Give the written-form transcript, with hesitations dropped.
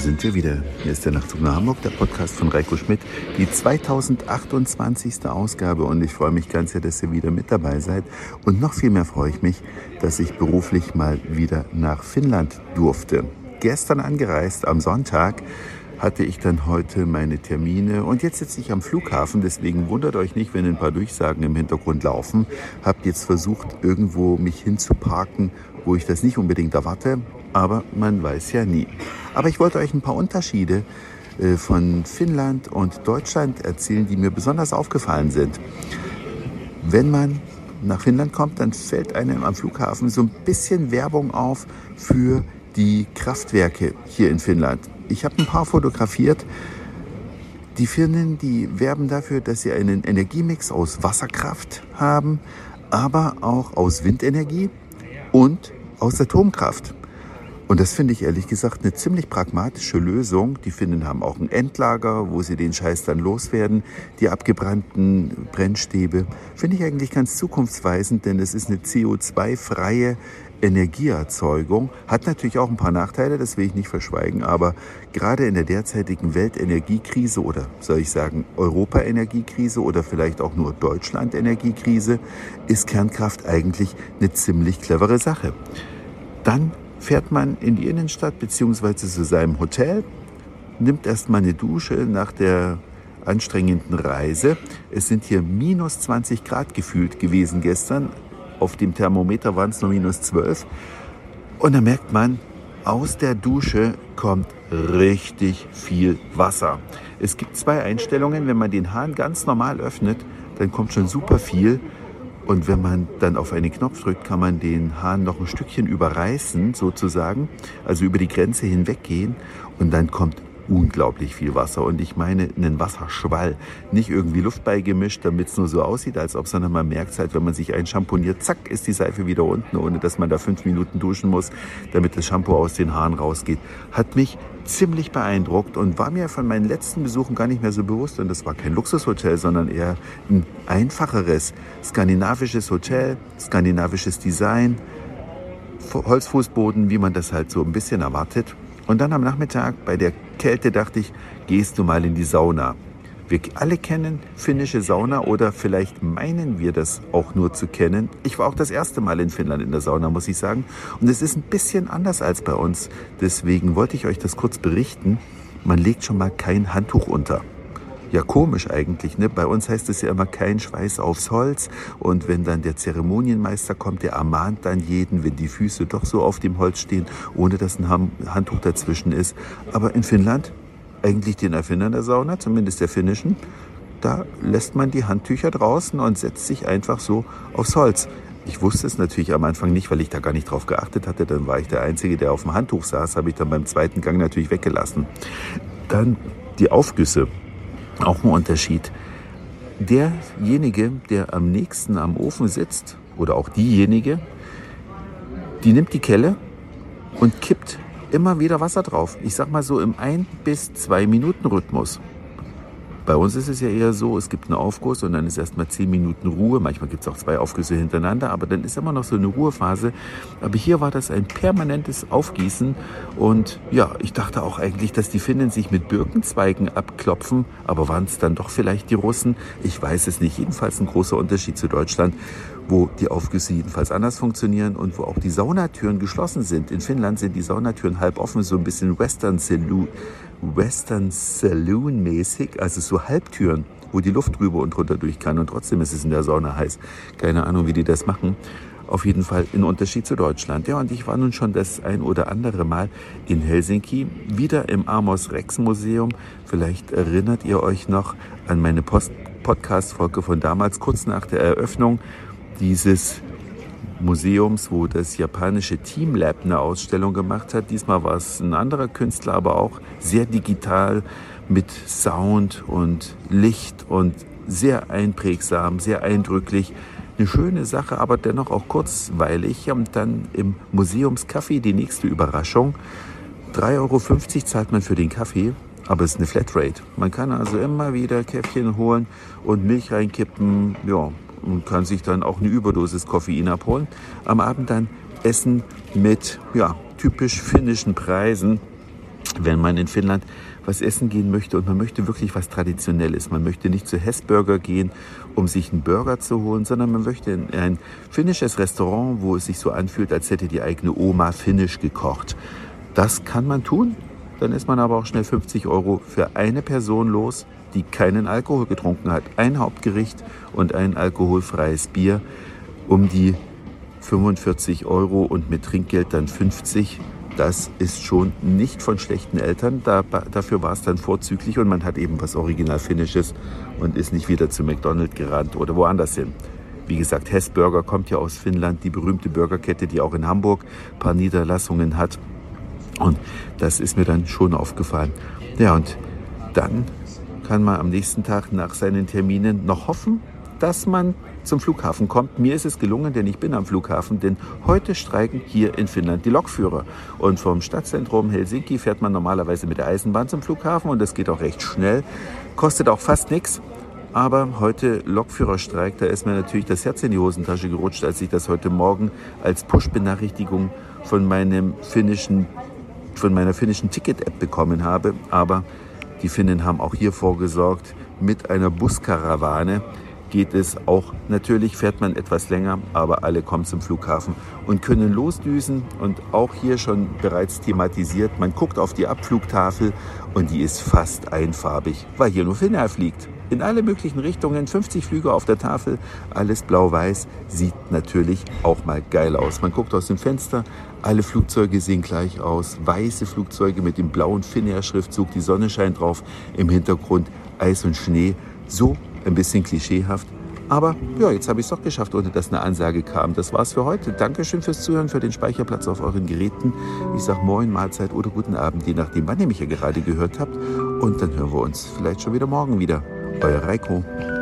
sind wir wieder. Hier ist der Nachtzug nach Hamburg, der Podcast von Reiko Schmidt, die 2028. Ausgabe. Und ich freue mich ganz sehr, dass ihr wieder mit dabei seid. Und noch viel mehr freue ich mich, dass ich beruflich mal wieder nach Finnland durfte. Gestern angereist, am Sonntag, hatte ich dann heute meine Termine. Und jetzt sitze ich am Flughafen, deswegen wundert euch nicht, wenn ein paar Durchsagen im Hintergrund laufen. Hab jetzt versucht, irgendwo mich hinzuparken, wo ich das nicht unbedingt erwarte. Aber man weiß ja nie. Aber ich wollte euch ein paar Unterschiede von Finnland und Deutschland erzählen, die mir besonders aufgefallen sind. Wenn man nach Finnland kommt, dann fällt einem am Flughafen so ein bisschen Werbung auf für die Kraftwerke hier in Finnland. Ich habe ein paar fotografiert. Die Finnen, die werben dafür, dass sie einen Energiemix aus Wasserkraft haben, aber auch aus Windenergie und aus Atomkraft. Und das finde ich ehrlich gesagt eine ziemlich pragmatische Lösung. Die Finnen haben auch ein Endlager, wo sie den Scheiß dann loswerden. Die abgebrannten Brennstäbe finde ich eigentlich ganz zukunftsweisend, denn es ist eine CO2-freie Energieerzeugung. Hat natürlich auch ein paar Nachteile, das will ich nicht verschweigen, aber gerade in der derzeitigen Weltenergiekrise oder soll ich sagen Europa-Energiekrise oder vielleicht auch nur Deutschland-Energiekrise ist Kernkraft eigentlich eine ziemlich clevere Sache. Dann fährt man in die Innenstadt bzw. zu seinem Hotel, nimmt erstmal eine Dusche nach der anstrengenden Reise. Es sind hier minus 20 Grad gefühlt gewesen gestern. Auf dem Thermometer waren es nur minus 12. Und da merkt man, aus der Dusche kommt richtig viel Wasser. Es gibt zwei Einstellungen. Wenn man den Hahn ganz normal öffnet, dann kommt schon super viel. Und wenn man dann auf einen Knopf drückt, kann man den Hahn noch ein Stückchen überreißen, sozusagen, also über die Grenze hinweggehen. Und dann kommt unglaublich viel Wasser. Und ich meine einen Wasserschwall. Nicht irgendwie Luft beigemischt, damit es nur so aussieht, als ob, sondern man merkt es halt, wenn man sich einschamponiert, zack, ist die Seife wieder unten, ohne dass man da 5 Minuten duschen muss, damit das Shampoo aus den Haaren rausgeht. Hat mich ziemlich beeindruckt und war mir von meinen letzten Besuchen gar nicht mehr so bewusst. Und das war kein Luxushotel, sondern eher ein einfacheres skandinavisches Hotel, skandinavisches Design, Holzfußboden, wie man das halt so ein bisschen erwartet. Und dann am Nachmittag bei der Kälte dachte ich, gehst du mal in die Sauna. Wir alle kennen finnische Sauna oder vielleicht meinen wir das auch nur zu kennen. Ich war auch das erste Mal in Finnland in der Sauna, muss ich sagen. Und es ist ein bisschen anders als bei uns. Deswegen wollte ich euch das kurz berichten. Man legt schon mal kein Handtuch unter. Ja, komisch eigentlich, ne? Bei uns heißt es ja immer kein Schweiß aufs Holz. Und wenn dann der Zeremonienmeister kommt, der ermahnt dann jeden, wenn die Füße doch so auf dem Holz stehen, ohne dass ein Handtuch dazwischen ist. Aber in Finnland, eigentlich den Erfindern der Sauna, zumindest der finnischen, da lässt man die Handtücher draußen und setzt sich einfach so aufs Holz. Ich wusste es natürlich am Anfang nicht, weil ich da gar nicht drauf geachtet hatte. Dann war ich der Einzige, der auf dem Handtuch saß, habe ich dann beim zweiten Gang natürlich weggelassen. Dann die Aufgüsse. Auch ein Unterschied. Derjenige, der am nächsten am Ofen sitzt, oder auch diejenige, die nimmt die Kelle und kippt immer wieder Wasser drauf. Ich sag mal so im 1 bis 2 Minuten Rhythmus. Bei uns ist es ja eher so, es gibt einen Aufguss und dann ist erstmal 10 Minuten Ruhe. Manchmal gibt es auch 2 Aufgüsse hintereinander, aber dann ist immer noch so eine Ruhephase. Aber hier war das ein permanentes Aufgießen. Und ja, ich dachte auch eigentlich, dass die Finnen sich mit Birkenzweigen abklopfen. Aber waren es dann doch vielleicht die Russen? Ich weiß es nicht. Jedenfalls ein großer Unterschied zu Deutschland, wo die Aufgüsse jedenfalls anders funktionieren und wo auch die Saunatüren geschlossen sind. In Finnland sind die Saunatüren halb offen, so ein bisschen Western Saloon-mäßig, also so Halbtüren, wo die Luft drüber und runter durch kann und trotzdem ist es in der Sauna heiß. Keine Ahnung, wie die das machen. Auf jeden Fall ein Unterschied zu Deutschland. Ja, und ich war nun schon das ein oder andere Mal in Helsinki, wieder im Amos Rex Museum. Vielleicht erinnert ihr euch noch an meine Podcast-Folge von damals, kurz nach der Eröffnung dieses Museums, wo das japanische Teamlab eine Ausstellung gemacht hat. Diesmal war es ein anderer Künstler, aber auch sehr digital mit Sound und Licht und sehr einprägsam, sehr eindrücklich. Eine schöne Sache, aber dennoch auch kurzweilig. Und dann im Museumscafé die nächste Überraschung. 3,50 € zahlt man für den Kaffee, aber es ist eine Flatrate. Man kann also immer wieder Käffchen holen und Milch reinkippen, ja, und kann sich dann auch eine Überdosis Koffein abholen. Am Abend dann Essen mit typisch finnischen Preisen. wenn man in Finnland was essen gehen möchte und man möchte wirklich was Traditionelles. Man möchte nicht zu Hessburger gehen, um sich einen Burger zu holen, sondern man möchte in ein finnisches Restaurant, wo es sich so anfühlt, als hätte die eigene Oma finnisch gekocht. Das kann man tun. Dann ist man aber auch schnell 50 € für eine Person los, die keinen Alkohol getrunken hat. Ein Hauptgericht und ein alkoholfreies Bier um die 45 € und mit Trinkgeld dann 50. Das ist schon nicht von schlechten Eltern. Dafür war es dann vorzüglich und man hat eben was Original Finnisches und ist nicht wieder zu McDonald's gerannt oder woanders hin. Wie gesagt, Hessburger kommt ja aus Finnland, die berühmte Burgerkette, die auch in Hamburg ein paar Niederlassungen hat. Und das ist mir dann schon aufgefallen. Ja, und dann kann man am nächsten Tag nach seinen Terminen noch hoffen, dass man zum Flughafen kommt. Mir ist es gelungen, denn ich bin am Flughafen, denn heute streiken hier in Finnland die Lokführer. Und vom Stadtzentrum Helsinki fährt man normalerweise mit der Eisenbahn zum Flughafen und das geht auch recht schnell, kostet auch fast nichts. Aber heute Lokführerstreik, da ist mir natürlich das Herz in die Hosentasche gerutscht, als ich das heute Morgen als Push-Benachrichtigung von meiner finnischen Ticket-App bekommen habe. Aber die Finnen haben auch hier vorgesorgt, mit einer Buskarawane geht es auch. Natürlich fährt man etwas länger, aber alle kommen zum Flughafen und können losdüsen. Und auch hier schon bereits thematisiert, man guckt auf die Abflugtafel und die ist fast einfarbig, weil hier nur Finnair fliegt. In alle möglichen Richtungen, 50 Flüge auf der Tafel, alles blau-weiß, sieht natürlich auch mal geil aus. Man guckt aus dem Fenster, alle Flugzeuge sehen gleich aus, weiße Flugzeuge mit dem blauen Finnair-Schriftzug, die Sonne scheint drauf, im Hintergrund Eis und Schnee, so ein bisschen klischeehaft. Aber ja, jetzt habe ich es doch geschafft, ohne dass eine Ansage kam. Das war's für heute. Dankeschön fürs Zuhören, für den Speicherplatz auf euren Geräten. Ich sage Moin, Mahlzeit oder guten Abend, je nachdem, wann ihr mich ja gerade gehört habt. Und dann hören wir uns vielleicht schon wieder morgen wieder. Euer Reiko.